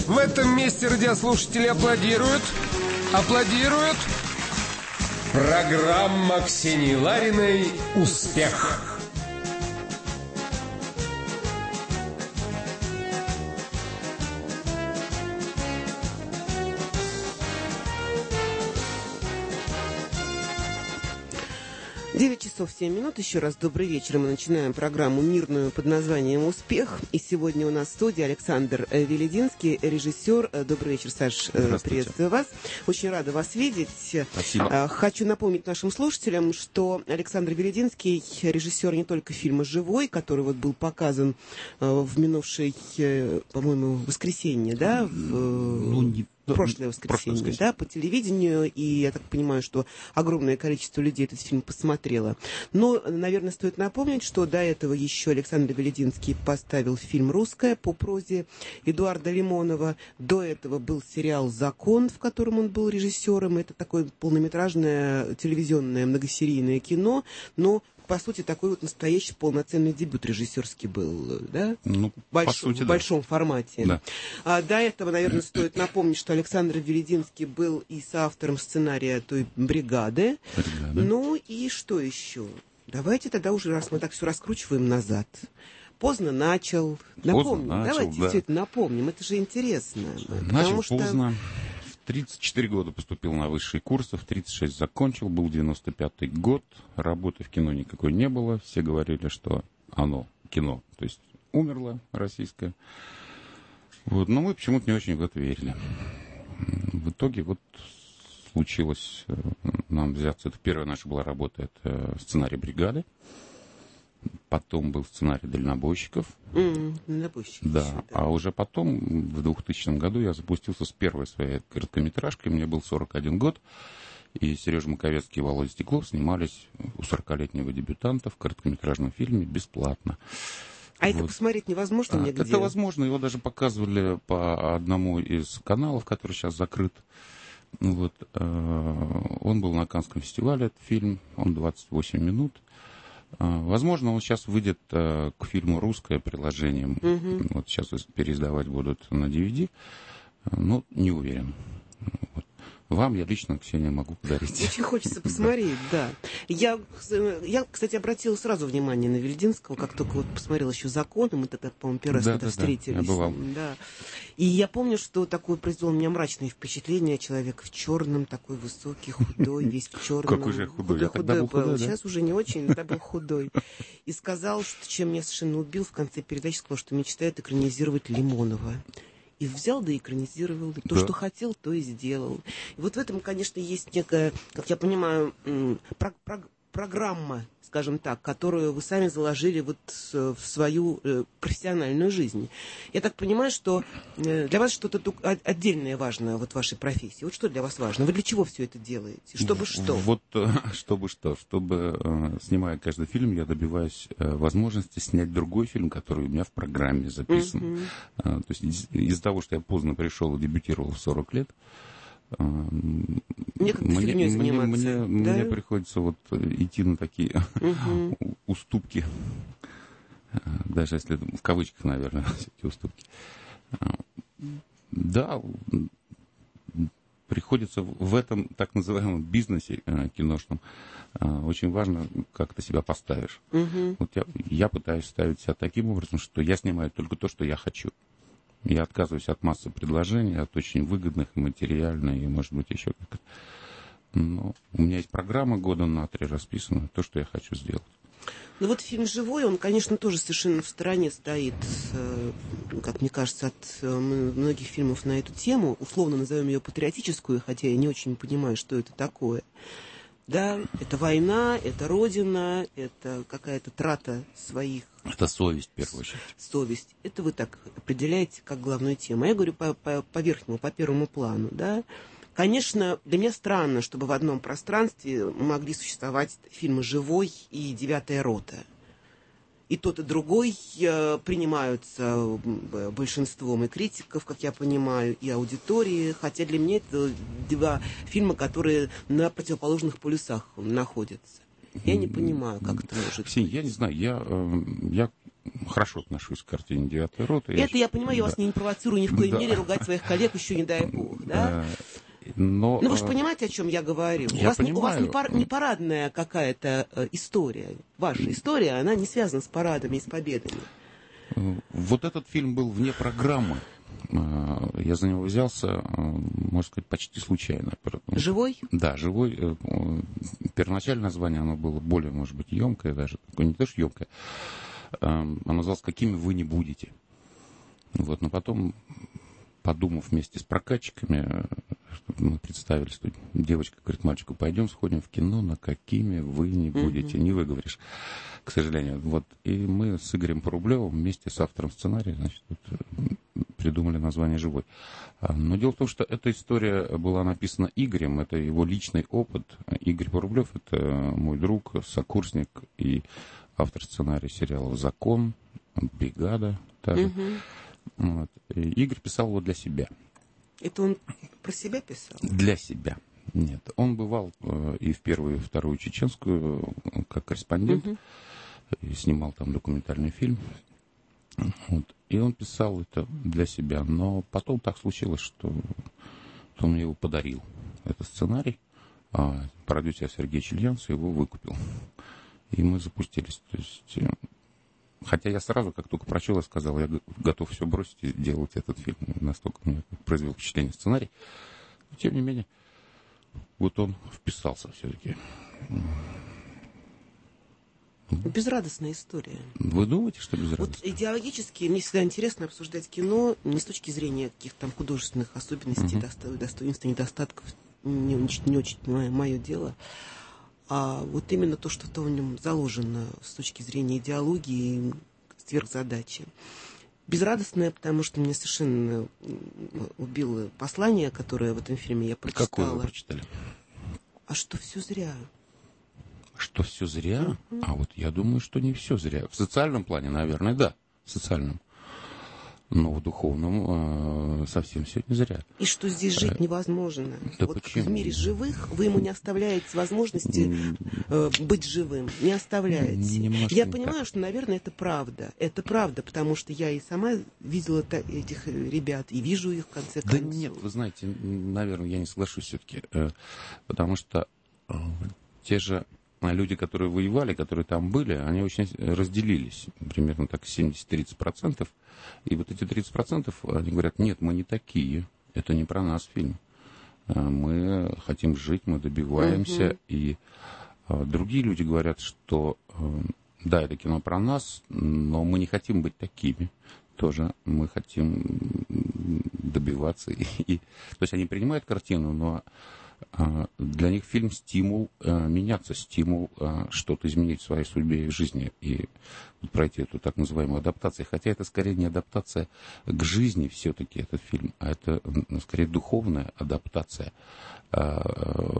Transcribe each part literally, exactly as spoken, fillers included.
В этом месте радиослушатели аплодируют. Аплодируют. Программа Ксении Лариной «Успех». девять часов семь минут. Еще раз добрый вечер. Мы начинаем программу мирную под названием «Успех». И сегодня у нас в студии Александр Велединский, режиссер. Добрый вечер, Саш. Приветствую вас. Очень рада вас видеть. Спасибо. Хочу напомнить нашим слушателям, что Александр Велединский режиссер не только фильма «Живой», который вот был показан в минувшее, по-моему, воскресенье, да? В... Ну, не Прошлое воскресенье, воскресенье, да, по телевидению, и я так понимаю, что огромное количество людей этот фильм посмотрело. Но, наверное, стоит напомнить, что до этого еще Александр Велединский поставил фильм «Русская» по прозе Эдуарда Лимонова. До этого был сериал «Закон», в котором он был режиссером. Это такое полнометражное телевизионное многосерийное кино, но по сути, такой вот настоящий полноценный дебют режиссерский был, да? Ну, Больш... по сути, в да. большом формате. Да. А до этого, наверное, стоит напомнить, что Александр Велединский был и соавтором сценария той «Бригады». Бригада. Ну и что еще? Давайте тогда уже, раз мы так все раскручиваем назад. Поздно начал. Напомним. Поздно начал, Давайте да. все это напомним. Это же интересно. Начал Потому что... поздно. В тридцать четыре года поступил на высшие курсы, в тридцать шесть закончил, был девяносто пятый год, работы в кино никакой не было, все говорили, что оно, кино, то есть умерло российское. Вот, но мы почему-то не очень в это верили. В итоге вот случилось нам взяться, это первая наша была работа, это сценарий «Бригады». Потом был сценарий «Дальнобойщиков». Mm, дальнобойщиков да. еще, да. А уже потом, в двухтысячном году, я запустился с первой своей короткометражкой. Мне был сорок один год. И Сережа Маковецкий и Володя Стеклов снимались у сорокалетнего дебютанта в короткометражном фильме бесплатно. А вот. Это посмотреть невозможно а, нигде? Это возможно. Его даже показывали по одному из каналов, который сейчас закрыт. Вот. Он был на Каннском фестивале, этот фильм. Он двадцать восемь минут. Возможно, он сейчас выйдет э, к фильму «Русское» приложением. Mm-hmm. Вот сейчас переиздавать будут на ди ви ди. Но не уверен. Вот. Вам я лично, Ксения, могу подарить. Очень хочется посмотреть, да. Я, я, кстати, обратила сразу внимание на Велединского, как только вот посмотрела еще «Закон», и мы тогда, по-моему, первый раз да, когда да, встретились. Да, я бывал. Да. И я помню, что такое произвело на меня мрачное впечатление. Человек в черном, такой высокий, худой, весь в черном. Какой же худой? Худой, Я тогда был худой, да? Сейчас уже не очень, тогда был худой. И сказал, что чем меня совершенно убил в конце передачи, сказал, что мечтает экранизировать Лимонова. И взял, да и экранизировал. И то, да. что хотел, то и сделал. И вот в этом, конечно, есть некая, как я понимаю, про- про- программа, скажем так, которую вы сами заложили вот в свою профессиональную жизнь. Я так понимаю, что для вас что-то отдельное важно вот в вашей профессии. Вот что для вас важно? Вы для чего все это делаете? Чтобы что? Вот чтобы что? Чтобы, снимая каждый фильм, я добиваюсь возможности снять другой фильм, который у меня в программе записан. Uh-huh. То есть из-за того, что я поздно пришел и дебютировал в сорок лет, мне, мне, мне, мне, да? мне приходится вот идти на такие uh-huh. уступки, даже если в кавычках, наверное, всякие уступки. Да, приходится в этом так называемом бизнесе киношном очень важно, как ты себя поставишь. Uh-huh. Вот я, я пытаюсь ставить себя таким образом, что я снимаю только то, что я хочу. Я отказываюсь от массы предложений, от очень выгодных и материальных, и, может быть, еще как-то. Но у меня есть программа года на три расписана, то, что я хочу сделать. Ну вот фильм «Живой», он, конечно, тоже совершенно в стороне стоит, как мне кажется, от многих фильмов на эту тему. Условно назовем ее патриотическую, хотя я не очень понимаю, что это такое. Да, это война, это родина, это какая-то трата своих... Это совесть, в первую очередь. Совесть. Это вы так определяете как главную тему. Я говорю по, по, по верхнему, по первому плану, да. Конечно, для меня странно, чтобы в одном пространстве могли существовать фильмы «Живой» и «Девятая рота». И тот, и другой э, принимаются большинством и критиков, как я понимаю, и аудитории. Хотя для меня это два фильма, которые на противоположных полюсах находятся. Я не понимаю, как это может Ксения, быть. Я не знаю, я, я хорошо отношусь к картине «Девятой роты». Это я, я понимаю, я да. вас не провоцирую ни в коей да. мере ругать своих коллег, еще не дай бог, да? Но, ну, вы же понимаете, о чем я говорю? Я у вас, понимаю. У вас не, пар, не парадная какая-то э, история. Ваша история, она не связана с парадами и с победами. Вот этот фильм был вне программы. Я за него взялся, можно сказать, почти случайно. Живой? Да, живой. Первоначальное название, оно было более, может быть, емкое даже. Не то, что емкое. Оно называлось «Какими вы не будете». Вот, но потом, подумав вместе с прокатчиками, мы представили, что девочка говорит мальчику: пойдем сходим в кино, на какими вы не будете. Mm-hmm. Не выговоришь, к сожалению. Вот. И мы с Игорем Порублевым вместе с автором сценария, значит, вот, придумали название «Живой». Но дело в том, что эта история была написана Игорем, это его личный опыт. Игорь Порублев — это мой друг, сокурсник и автор сценария сериалов «Закон», «Бригада» также. Mm-hmm. Вот. И Игорь писал его для себя. Это он про себя писал? Для себя. Нет. Он бывал э, и в первую, и в вторую чеченскую э, как корреспондент. Uh-huh. И снимал там документальный фильм. Вот. И он писал это для себя. Но потом так случилось, что, что он мне его подарил. Это сценарий. А продюсер Сергей Чельянц его выкупил. И мы запустились. То есть... Хотя я сразу, как только прочел, я сказал, я готов все бросить и делать этот фильм. Настолько мне произвел впечатление сценарий. Но, тем не менее, вот он вписался все-таки. Безрадостная история. Вы думаете, что безрадостная? Вот идеологически мне всегда интересно обсуждать кино не с точки зрения каких-то там художественных особенностей, uh-huh. достоинств, недостатков. Не, не, не очень мое, мое дело. А вот именно то, что в нем заложено с точки зрения идеологии и сверхзадачи. Безрадостное, потому что меня совершенно убило послание, которое в этом фильме я прочитала. Какое вы прочитали? А что все зря? Что все зря? Uh-huh. А вот я думаю, что не все зря. В социальном плане, наверное, да. В социальном. Но в духовном э, совсем все не зря. И что здесь жить невозможно. Да вот почему? В мире живых вы ему не оставляете возможности э, быть живым. Не оставляете. Немножко я не понимаю, так. что, наверное, это правда. Это правда, потому что я и сама видела этих ребят, и вижу их в конце концов. Да нет, вы знаете, наверное, я не соглашусь все-таки. Э, потому что э, те же люди, которые воевали, которые там были, они очень разделились. Примерно так семьдесят-тридцать процентов. И вот эти тридцать процентов, они говорят: нет, мы не такие. Это не про нас фильм. Мы хотим жить, мы добиваемся. Uh-huh. И а, другие люди говорят, что а, да, это кино про нас, но мы не хотим быть такими. Тоже мы хотим добиваться. И, и, то есть они принимают картину, но для них фильм — стимул э, меняться, стимул э, что-то изменить в своей судьбе и в жизни. И пройти эту так называемую адаптацию. Хотя это скорее не адаптация к жизни все-таки, этот фильм, а это ну, скорее духовная адаптация. Э,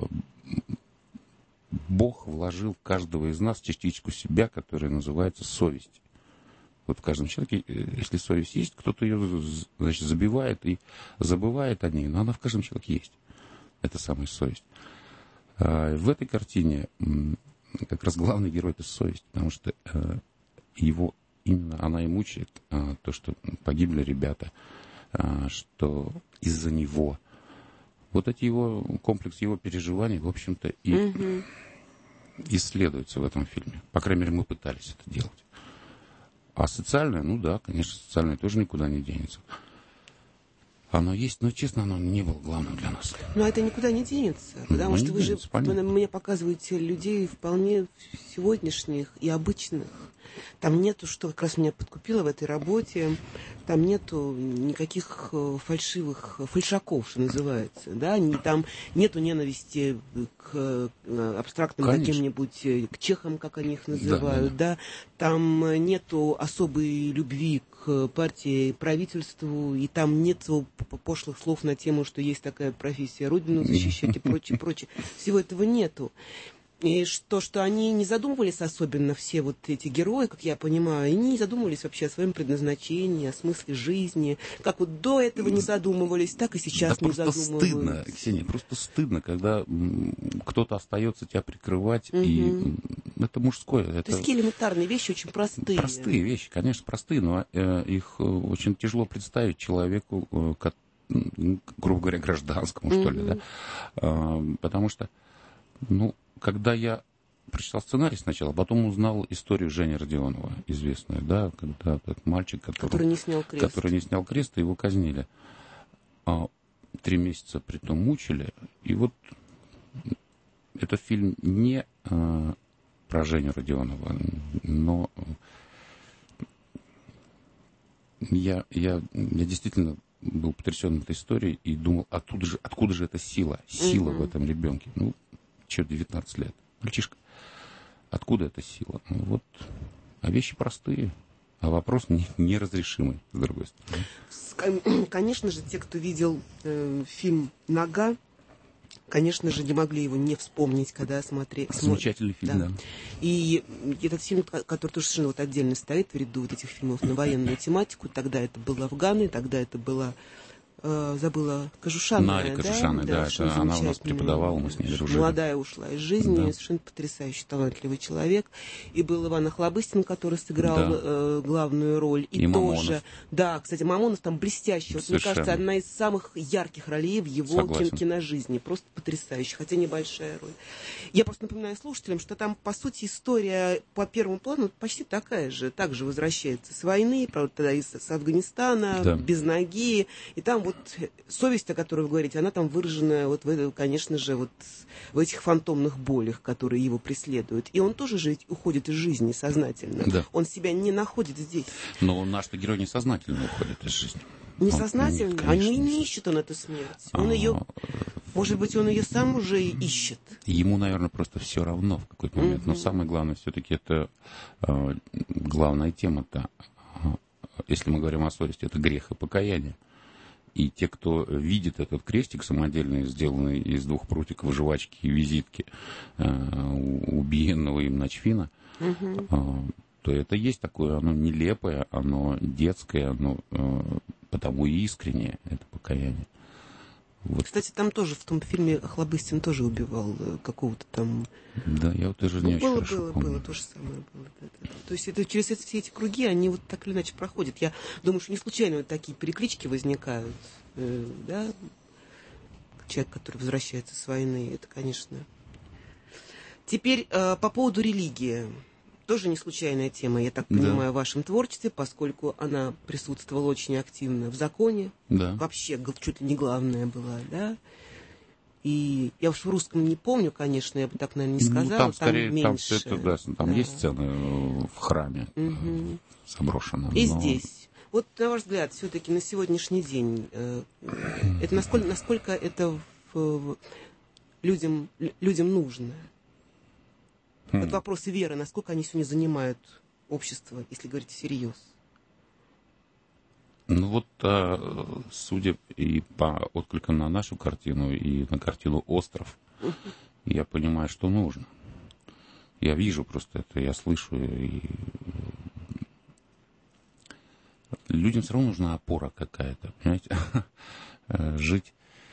Бог вложил в каждого из нас частичку себя, которая называется совесть. Вот в каждом человеке, если совесть есть, кто-то ее, значит, забивает и забывает о ней, но она в каждом человеке есть. Это самая совесть. А в этой картине как раз главный герой — это совесть, потому что его именно она и мучает, то, что погибли ребята, что из-за него. Вот эти его, комплекс его переживаний, в общем-то, и mm-hmm. исследуется в этом фильме. По крайней мере, мы пытались это делать. А социальное, ну да, конечно, социальное тоже никуда не денется. Оно есть, но, честно, оно не было главным для нас. Но это никуда не денется, потому ну, что вы денется, же понятно. Мне показываете людей вполне сегодняшних и обычных. Там нету, что как раз меня подкупило в этой работе, там нету никаких фальшивых, фальшаков, что называется, да, не, там нету ненависти к абстрактным Конечно. Каким-нибудь, к чехам, как они их называют, да, да, да. Там нету особой любви к партии, правительству, и там нету пошлых слов на тему, что есть такая профессия, Родину защищать и прочее, прочее. Всего этого нету. И что, что они не задумывались особенно, все вот эти герои, как я понимаю, они не задумывались вообще о своем предназначении, о смысле жизни. Как вот до этого не задумывались, так и сейчас да не просто задумываются. стыдно, Ксения, просто стыдно, когда м, кто-то остается тебя прикрывать, Угу. и м, это мужское. Это... То есть такие элементарные вещи очень простые. Простые вещи, конечно, простые, но э, их э, очень тяжело представить человеку, э, как, ну, грубо говоря, гражданскому, что ли, да. А, потому что, ну, когда я прочитал сценарий сначала, потом узнал историю Жени Родионова, известную, да, когда этот мальчик, который, который не снял крест. который не снял крест, его казнили. А, три месяца при том мучили, и вот этот фильм не а, про Женю Родионова, но я, я, я действительно был потрясен этой историей и думал, откуда же, откуда же эта сила, сила mm-hmm. в этом ребенке. Ну, че, девятнадцать лет, мальчишка. Откуда эта сила? Ну, вот, а вещи простые, а вопрос не, неразрешимый, с другой стороны. Конечно же, те, кто видел э, фильм «Нога», конечно же, не могли его не вспомнить, когда смотрели. Замечательный фильм, да. да. И этот фильм, который тоже совершенно вот отдельно стоит в ряду вот этих фильмов на военную тематику. Тогда это был Афган, тогда это была, э, забыла, Кожушанная. Надя Кожушанная, да, да, это она у нас преподавала, мы с ней дружили. Молодая ушла из жизни, да. совершенно потрясающий, талантливый человек. И был Иван Охлобыстин, который сыграл да. э, главную роль. И, и тоже, Мамонов. Да, кстати, Мамонов там блестящий. Вот, мне кажется, одна из самых ярких ролей в его кин- киножизни. Просто потрясающий, хотя небольшая роль. Я просто напоминаю слушателям, что там, по сути, история по первому плану почти такая же. Также возвращается с войны, правда, тогда из с Афганистана, да. без ноги. И там вот совесть, о которой вы говорите, она там выражена, вот в, конечно же, вот в этих фантомных болях, которые его преследуют. И он тоже же уходит из жизни сознательно. Да. Он себя не находит здесь. Но наш-то герой несознательно уходит из жизни. Несознательно? Он, конечно, Они не ищут он эту смерть. Он а, ее, может быть, он ее сам уже ищет. Ему, наверное, просто все равно в какой-то момент. Mm-hmm. Но самое главное, все-таки это э, главная тема-то, если мы говорим о совести, это грех и покаяние. И те, кто видит этот крестик самодельный, сделанный из двух прутиков, жвачки и визитки э, убиенного им Начфина, mm-hmm. э, то это есть такое, оно нелепое, оно детское, оно э, потому и искреннее, это покаяние. Вот. Кстати, там тоже, в том фильме Охлобыстин тоже убивал какого-то там... Да, я вот тоже ну, не было, очень хорошо было, помню. Было, то же самое было. Да, да, да. То есть это, через это, все эти круги, они вот так или иначе проходят. Я думаю, что не случайно вот такие переклички возникают. Э, да? Человек, который возвращается с войны, это, конечно... Теперь э, по поводу религии. Тоже не случайная тема, я так понимаю, да. в вашем творчестве, поскольку она присутствовала очень активно в законе. Да. Вообще, чуть ли не главная была, да. И я уж в русском не помню, конечно, я бы так, наверное, не сказала. Ну, там, скорее, там меньше. Там, это, да, там да. есть сцены в храме угу. заброшенном. И но... здесь. Вот, на ваш взгляд, все-таки на сегодняшний день, э, это насколько, насколько это в, в, людям, людям нужно? Вот вопросы веры, насколько они сегодня занимают общество, если говорить всерьез? Ну вот, а, судя и по откликам на нашу картину, и на картину «Остров», uh-huh. я понимаю, что нужно. Я вижу просто это, я слышу. И... Людям все равно нужна опора какая-то, понимаете? Жить...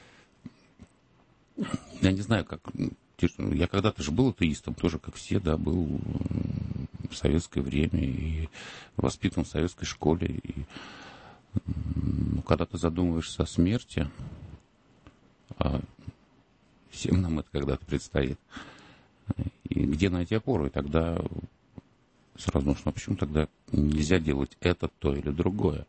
Я не знаю, как... Я когда-то же был атеистом, тоже как все, да, был в советское время и воспитан в советской школе. И, ну, когда ты задумываешься о смерти, а всем нам это когда-то предстоит, и где найти опору, и тогда сразу нужно, а почему тогда нельзя делать это, то или другое?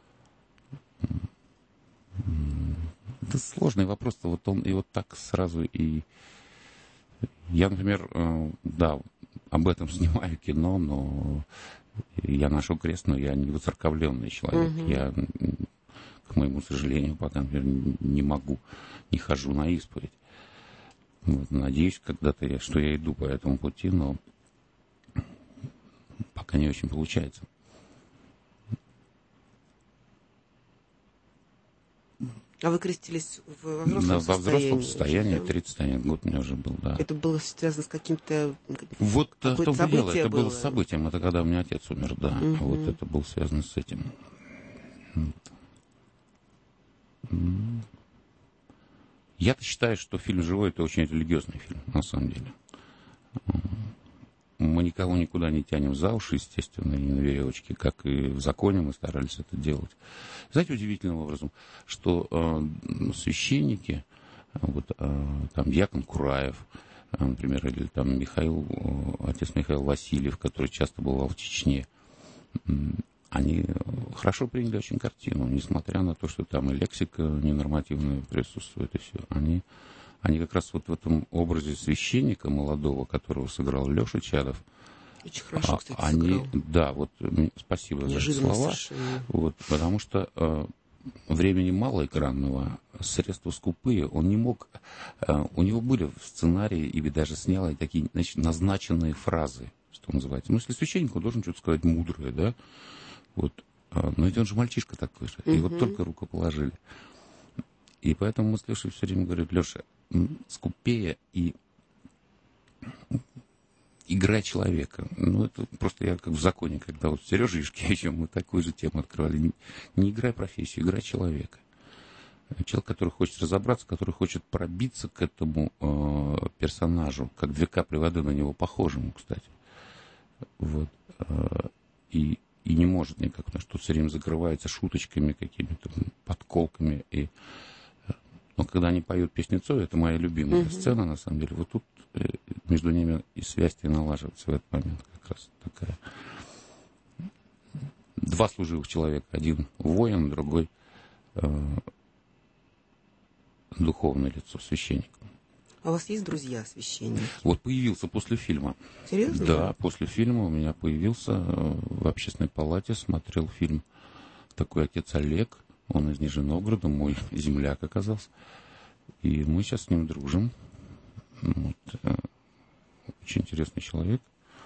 Это сложный вопрос, вот он и вот так сразу и... Я, например, да, об этом снимаю кино, но я ношу крест, но я не воцерковленный человек. Uh-huh. Я, к моему сожалению, пока, например, не могу, не хожу на исповедь. Вот, надеюсь, когда-то я, что я иду по этому пути, но пока не очень получается. А вы крестились в взрослом Да, состоянии? во взрослом состоянии, да? тридцать один год мне уже был, да. Это было связано с каким-то... Вот в том и дело, это было было событием, это когда у меня отец умер, да. Угу. Вот это было связано с этим. Я-то считаю, что фильм «Живой» — это очень религиозный фильм, на самом деле. Мы никого никуда не тянем за уши, естественно, и на веревочке, как и в законе мы старались это делать. Знаете, удивительным образом, что э, священники, вот, э, там дьякон Кураев, э, например, или там Михаил, э, отец Михаил Васильев, который часто бывал в Чечне, э, они хорошо приняли очень картину, несмотря на то, что там и лексика ненормативная присутствует, и все. Они, они как раз вот в этом образе священника молодого, которого сыграл Леша Чадов, очень хорошо, а, кстати, они, сыграл. Да, вот спасибо Неожиданно за слова. совершенно. Вот, потому что э, времени мало экранного, средства скупые, он не мог, э, у него были в сценарии, и даже снял такие, значит, назначенные фразы, что называется. Ну, если священник, он должен что-то сказать мудрое, да, вот, э, но ведь он же мальчишка такой же, угу. И вот только рукоположили. И поэтому мы с Лешей все время говорим: Леша, скупее и игра человека. Ну, это просто я как в законе, когда вот Сережа Ишкевичем мы такую же тему открывали. Не, не играй профессию, играй человека. Человек, который хочет разобраться, который хочет пробиться к этому э, персонажу, как две капли воды на него похожему, кстати. Вот. Э, и, и не может никак, потому что тут все время закрывается шуточками, какими-то подколками. И, но когда они поют песню Цоя, это моя любимая mm-hmm. сцена, на самом деле. Вот тут между ними и связь-то и налаживается в этот момент как раз такая. Два служивых человека. Один воин, другой э, духовное лицо, священник. А у вас есть друзья священники? Вот появился после фильма. Серьезно? Да, после фильма у меня появился э, в общественной палате, смотрел фильм такой отец Олег. Он из Нижнего Новгорода, мой земляк оказался. И мы сейчас с ним дружим. Вот. Очень интересный человек.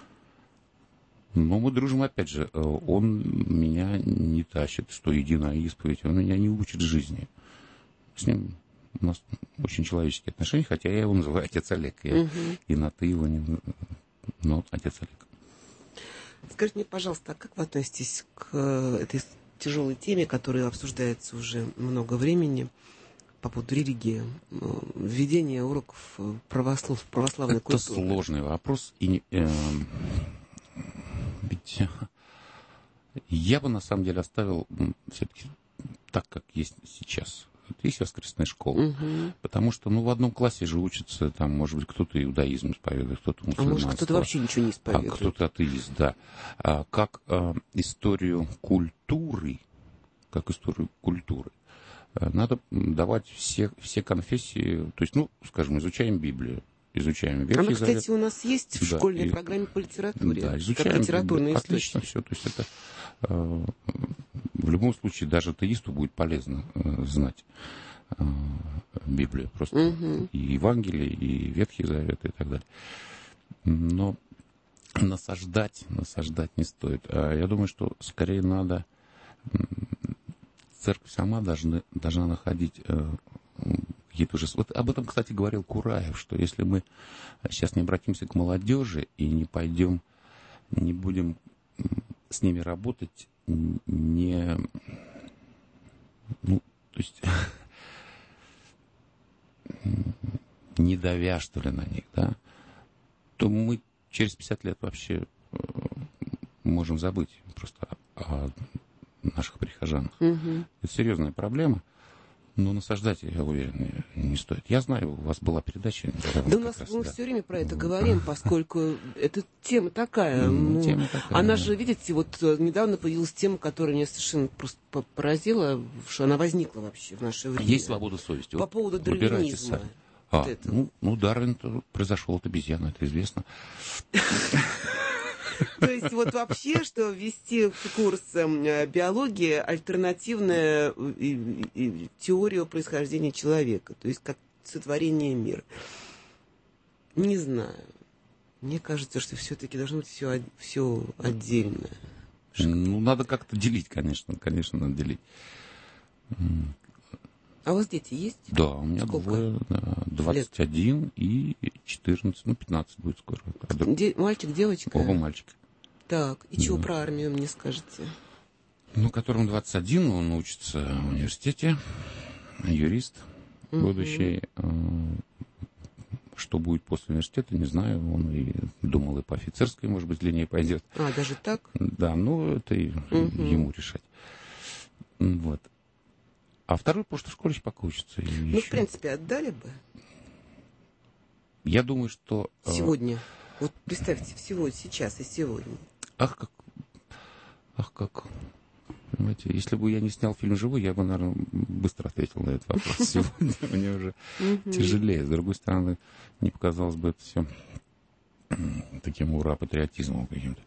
Но мы дружим, опять же, он меня не тащит, что единая исповедь, он меня не учит жизни. С ним у нас очень человеческие отношения, хотя я его называю отец Олег. Я угу. и на ты его не... Но отец Олег. Скажите мне, пожалуйста, а как вы относитесь к этой тяжелой теме, которая обсуждается уже много времени, по поводу религии, введение уроков православ, православной это культуры? Это сложный вопрос. И, э, ведь я бы, на самом деле, оставил все-таки так, как есть сейчас. Есть воскресная школа. Угу. Потому что, ну, в одном классе же учатся, там, может быть, кто-то иудаизм исповедует, кто-то мусульманство. А может, кто-то вообще ничего не исповедует. А кто-то атеист, да. А, как а, историю культуры, как историю культуры, надо давать все, все конфессии, то есть, ну, скажем, изучаем Библию, изучаем Ветхий Она, кстати, Завет. у нас есть в да, школьной и, программе по литературе. Да, изучаем литературный источник. Отлично все, то есть это э, в любом случае даже атеисту будет полезно э, знать э, Библию, просто угу. и Евангелие, и Ветхий Завет, и так далее. Но насаждать, насаждать не стоит. А я думаю, что скорее надо... Церковь сама должна, должна находить э, какие-то уже... Вот об этом, кстати, говорил Кураев, что если мы сейчас не обратимся к молодежи и не пойдем, не будем с ними работать, не... Ну, то есть... не давя, что ли, на них, да, то мы через пятьдесят лет вообще э, можем забыть просто о... наших прихожан. Угу. Это серьезная проблема, но насаждать, я уверен, не стоит. Я знаю, у вас была передача. Да у нас раз, мы да. все время про это говорим, поскольку эта тема такая. Ну, тема такая она да. же, видите, вот недавно появилась тема, которая меня совершенно просто поразила, что она возникла вообще в наше время. Есть свобода совести. По поводу дарвинизма. А, вот ну, ну, Дарвин произошел от обезьяны, это известно. То есть вот вообще, что ввести в курс биологии альтернативную теорию происхождения человека, то есть как сотворение мира. Не знаю. Мне кажется, что все-таки должно быть все, все отдельно. Ну, надо как-то делить, конечно, конечно, надо делить. А у вас дети есть? Да, у меня Сколько? двое, двадцать один лет? И четырнадцать, ну, пятнадцать будет скоро. А друг... Де... Мальчик, девочка? Оба мальчики. Так, и чего да. про армию мне скажете? Ну, которому двадцать один, он учится в университете, юрист будущий. Uh-huh. Что будет после университета, не знаю. Он и думал, и по офицерской, может быть, линии пойдет. А, даже так? Да, ну, это uh-huh. ему решать. Вот. А второй просто в школе пока учится. Ну, еще. В принципе, отдали бы. Я думаю, что... Сегодня. Вот представьте, всего сейчас и сегодня. Ах, как... Ах, как... Понимаете, если бы я не снял фильм «Живой», я бы, наверное, быстро ответил на этот вопрос. Сегодня мне уже тяжелее. С другой стороны, не показалось бы это все таким ура-патриотизмом каким-то.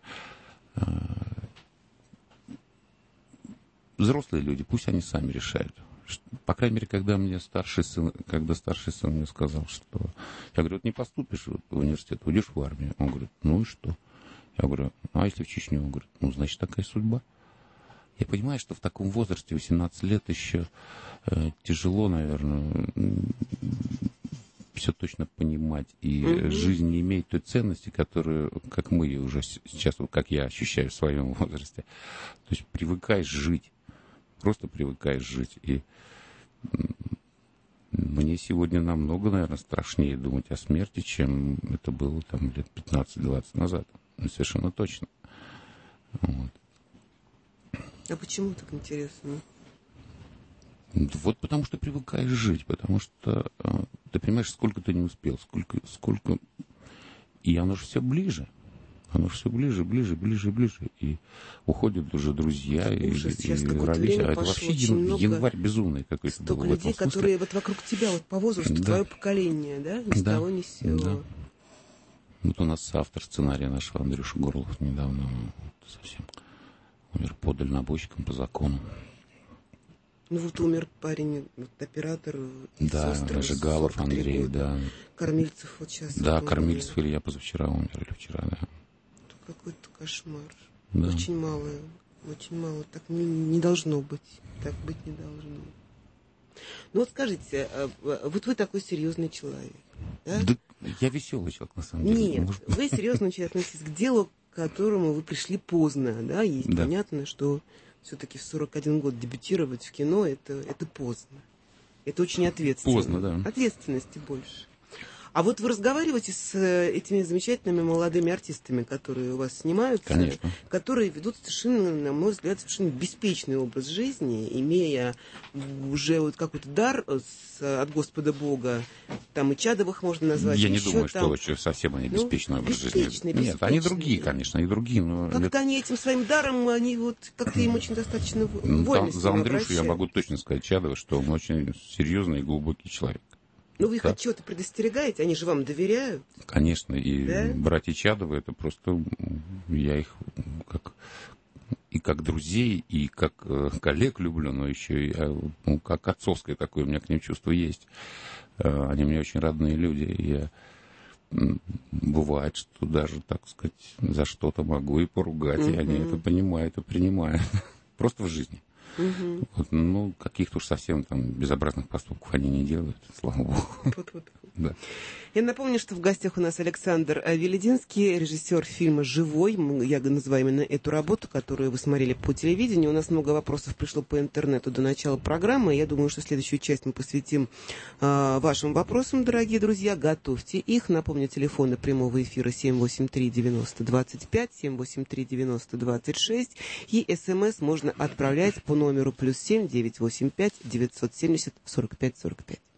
Взрослые люди, пусть они сами решают. По крайней мере, когда мне старший сын, когда старший сын мне сказал, что... Я говорю, вот не поступишь в университет, уйдешь в армию. Он говорит, ну и что? Я говорю, а если в Чечню? Он говорит, ну, значит, такая судьба. Я понимаю, что в таком возрасте, восемнадцать лет, еще э, тяжело, наверное, все точно понимать. И mm-hmm. жизнь не имеет той ценности, которую, как мы уже сейчас, как я ощущаю в своем возрасте. То есть привыкаешь жить. Просто привыкаешь жить. И мне сегодня намного, наверное, страшнее думать о смерти, чем это было там лет пятнадцать-двадцать назад. Совершенно точно. Вот. А почему так интересно? Вот потому что привыкаешь жить, потому что ты понимаешь, сколько ты не успел, сколько, сколько... И оно же все ближе. Оно же все ближе, ближе, ближе, ближе. И уходят уже друзья, и, ужас, и родители. А это вообще ян, январь безумный какой-то был. Столько людей, которые вот вокруг тебя, вот по возрасту, да. твое поколение, да? Ни с да. того, ни с сего. Да. Вот у нас автор сценария нашего Андрюша Горлов недавно совсем умер под дальнобойщиком по закону. Ну вот умер парень, вот, оператор. Да, Жигалов Андрей, года. да. Кормильцев вот сейчас. Да, вот Кормильцев Илья позавчера умер, или вчера, да. Это какой-то кошмар. Да. Очень мало, очень мало. Так не, не должно быть. Так быть не должно. Ну вот скажите, вот вы такой серьезный человек, да? Да я веселый человек, на самом деле. Нет, Может... вы серьезный человек, относитесь к делу, к которому вы пришли поздно, да? И да. понятно, что все-таки в сорок один год дебютировать в кино, это, это поздно. Это очень ответственно. Поздно, да. Ответственности больше. А вот вы разговариваете с этими замечательными молодыми артистами, которые у вас снимаются, Конечно. которые ведут совершенно, на мой взгляд, совершенно беспечный образ жизни, имея уже вот какой-то дар с, от Господа Бога. Там и Чадовых можно назвать. Я не еще думаю, там... что совсем они беспечный ну, образ жизни. Беспечный, Нет, беспечный. они другие, конечно, они другие. Но как-то это... они этим своим даром, они вот как-то им очень достаточно ну, вольно за Андрюшу я могу точно сказать Чадова, что он очень серьезный и глубокий человек. Ну, вы их да. от чего-то предостерегаете, они же вам доверяют. Конечно, и да? братья Чадовы, это просто, я их как, и как друзей, и как э, коллег люблю, но еще и ну, как отцовское такое у меня к ним чувство есть. Э, они мне очень родные люди, и я, м, бывает, что даже, так сказать, за что-то могу и поругать, mm-hmm. и они это понимают и принимают. Просто в жизни. Угу. Вот, ну, каких-то уж совсем там безобразных поступков они не делают, слава богу. Вот, вот. Да. Я напомню, что в гостях у нас Александр Велединский, режиссер фильма «Живой». Я называю именно эту работу, которую вы смотрели по телевидению. У нас много вопросов пришло по интернету до начала программы. Я думаю, что следующую часть мы посвятим э, вашим вопросам, дорогие друзья. Готовьте их. Напомню, телефоны прямого эфира семь восемь три девяносто двадцать пять, семь восемь три девяносто двадцать шесть. И смс можно отправлять по номеру плюс семь девятьсот восемьдесят пять девятьсот семьдесят сорок пять сорок пять.